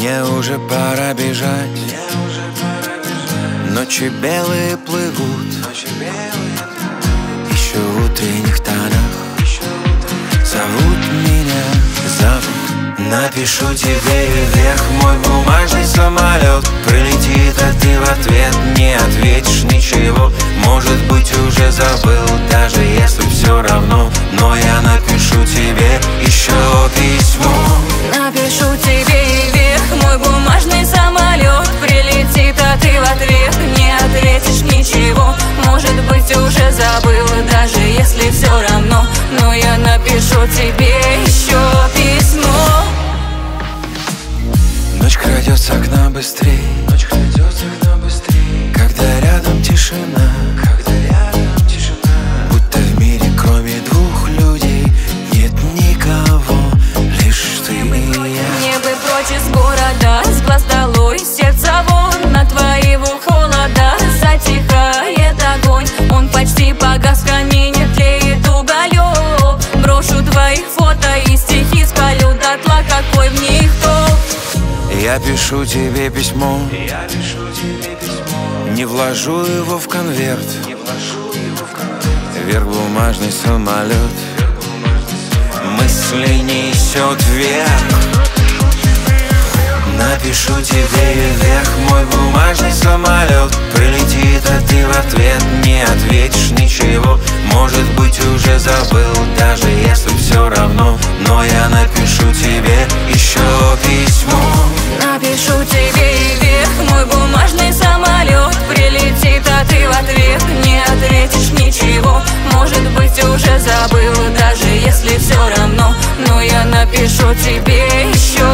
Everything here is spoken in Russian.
Мне уже пора бежать. Ночи белые плывут еще в утренних тонах. Зовут меня, зовут. Напишу тебе вверх мой бумажный самолет. Прилетит, а ты в ответ не ответишь ничего. Может быть, уже забыл, даже если все равно. Но я напишу тебе еще письмо. Напишу тебе вверх мой бумажный самолет. Прилетит, а ты в ответ не ответишь ничего. Может быть, уже забыл, даже если все равно. Но я напишу тебе еще письмо. Ночь крадется к нам быстрей, когда рядом тишина, будто в мире кроме двух людей нет никого, лишь ты и я. Мне бы прочь из города, с глаз долой, сердце вон, на твоего холода затихает огонь. Он почти погас, в камине тлеет уголек. Брошу твоих фото и стихи, спалю дотла, какой в них толк. Я пишу тебе письмо, не вложу его в конверт. Вверх бумажный самолет, мысли несет вверх. Напишу тебе вверх мой бумажный самолет. Прилетит, а ты в ответ не ответишь ничего. Может быть, уже забыл, даже если все равно. Но я напишу тебе еще письмо. Напишу тебе вверх мой бумажный самолет. Прилетит, а ты в ответ не ответишь ничего. Может быть, уже забыл, даже если все равно. Но я напишу тебе еще